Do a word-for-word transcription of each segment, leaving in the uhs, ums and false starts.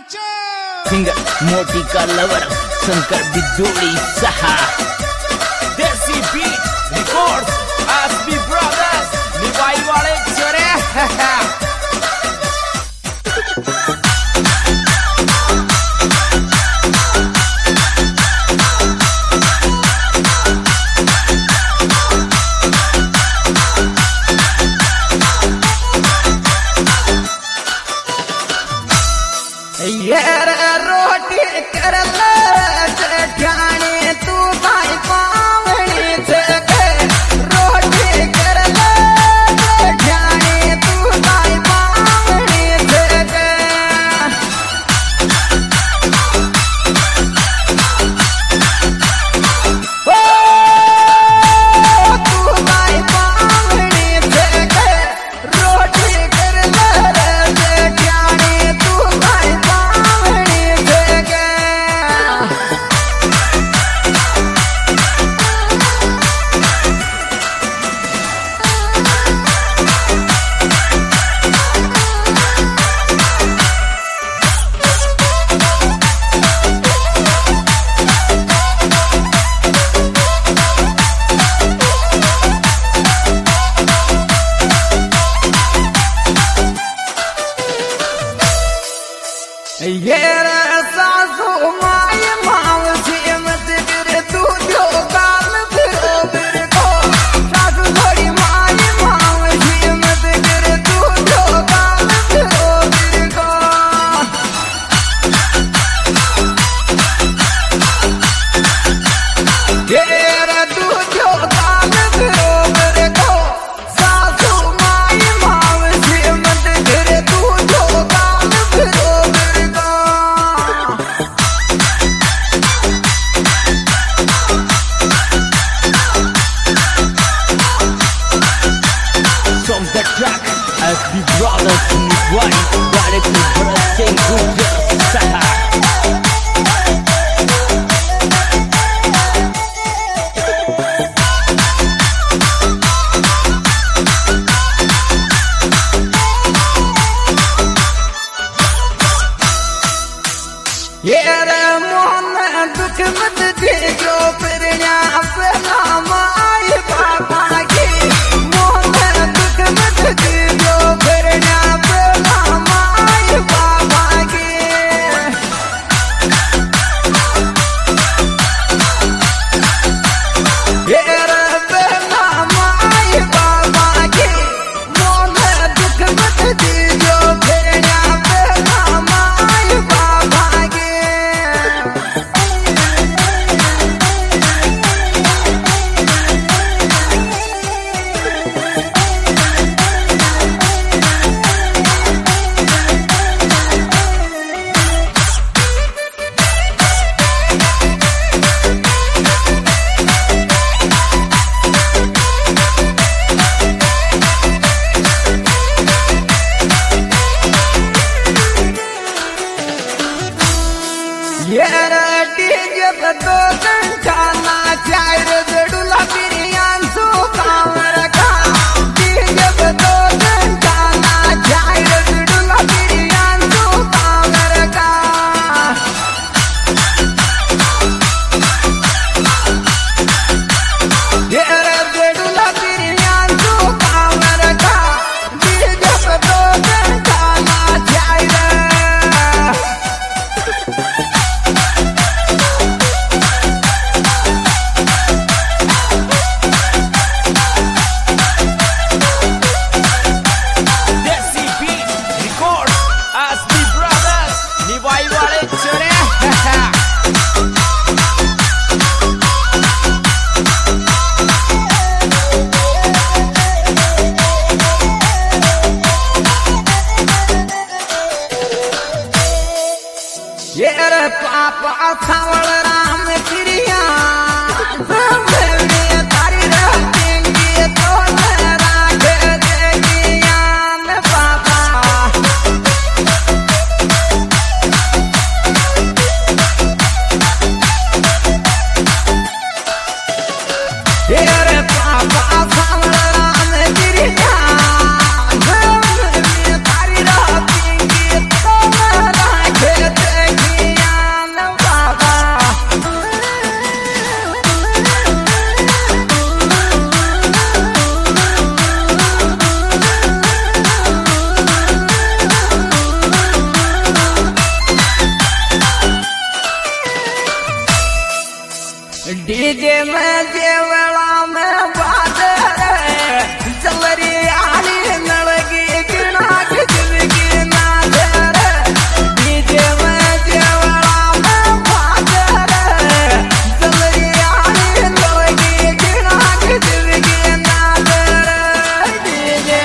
Singer मोटी का lover Shankar बिजोड़ी सहा देसी बीट रिकॉर्ड्स एसबी ब्रदर्स निवाई वाले चोरे यार रोटी कर जाने तू भाई पावनी से रोटी कर जाने तू भाई पावनी से तू भाई पावनी से रोटी कर जाने तू भाई ये सासू माय मावसी मत गिर तू जो काल फिरो फिर को सासू थोड़ी माय मावसी मत गिर तू जो काल फिरो फिर को ये तू जो काल फिरो फिर को सासू माय मावसी मत गिर तू जो काल फिरो S B Brothers Niwai Wale Kubra Singh Saha यार मोहन दुख मत दे जो फिर अपना माय बाबा की मोहन दुख मत दे जो फिर अपना माय बाबा की यार अपना माय बाबा की मोहन दुख मत दे जो फिर अपना माय बाबा यार डीजे पे दो घंटा नाचा रे जड़ूला बिरियान सो कामर का डीजे पे दो घंटा नाचा रे जड़ूला बिरियान सो कामर का यार जड़ूला बिरियान सो कामर का डीजे पे दो घंटा नाचा रे यार पापा सावल राम प्रिया तारी रखेंगे तो राग देगी यान पापा यार पापा सावल राम प्रिया तारी रखेंगे तो राग डीजे में जेवड़ा में बात रे चलरी आली नलगी गिना जिंदगी ना रे डीजे में जेवड़ा में बात रे चलरी आली नलगी गिना जिंदगी ना रे DJ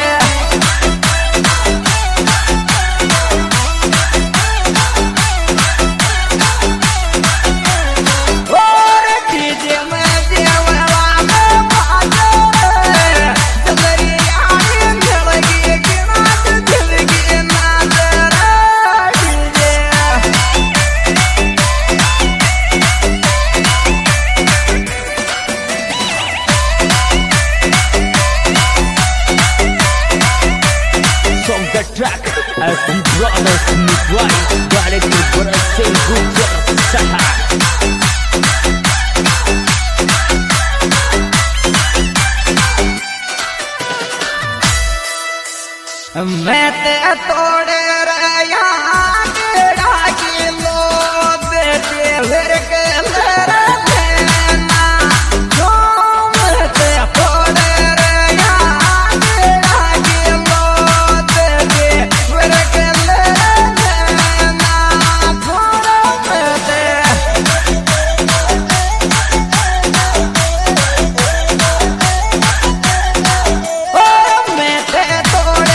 track as the brothers Niwai directed Brazil Gujar Saha. मैं ते तोड़े रया तेरा किलो दे देवर के लरा लेना जो मैं ते तोड़े रया तेरा किलो दे देवर के लरा लेना थोड़ा मैं ते ओ मैं ते तोड़े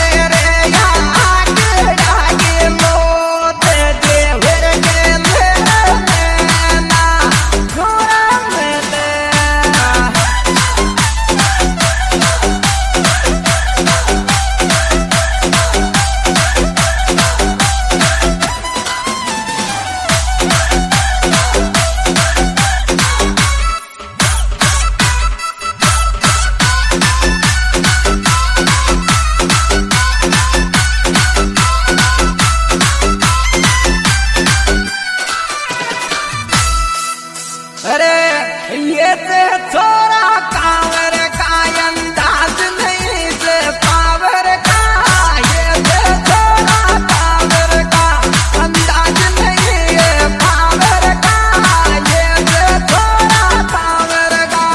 अरे ये ते छोरा कांवर का अंदाज नहीं से पावर का ये ते छोरा कांवर का अंदाज नहीं है पावर का ये ते छोरा कांवर का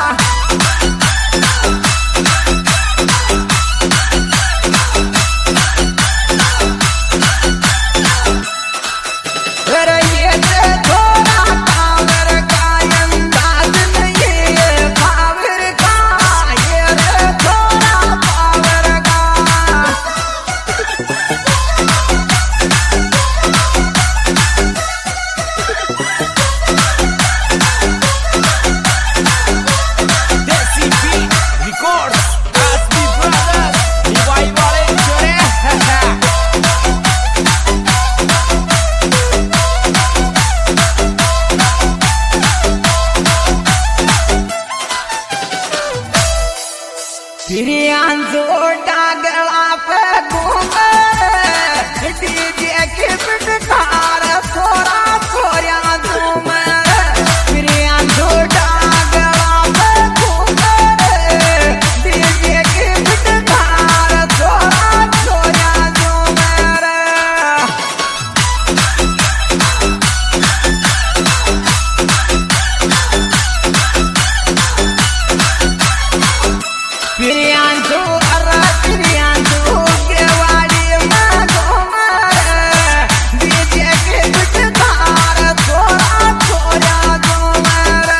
अरे ये ते छोरा कांवर का डागला पे घूमे डीजे के पिटकार छोरा छोरिया झूमे प्रियांशु डागला पे घूमे डीजे के पिटकार छोरा छोरिया झूमे प्रियांशु प्रियांशु के वाड़ी में घूमे डीजे के पिटकार छोरा छोरा झूमे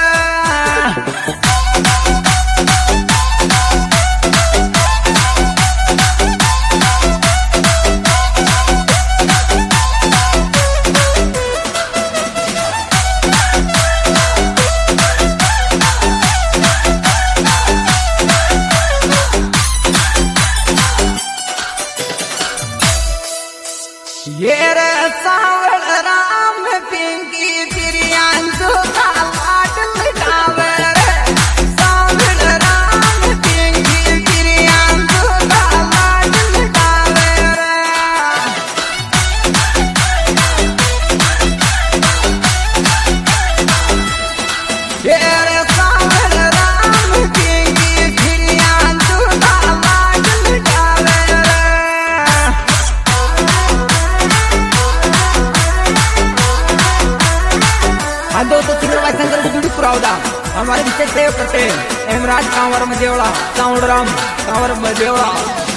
ये रे सावल राम पिंकी प्रियांशु का लाड लगावे रे सावल राम पिंकी प्रियांशु का लाड लगावे रे ये रे सावल राम पिंकी प्रियांशु का लाड लगावे रे पंचायत पटेल हेमराज कांवर मजेवड़ा साउंड राम कांवर मजेवड़ा।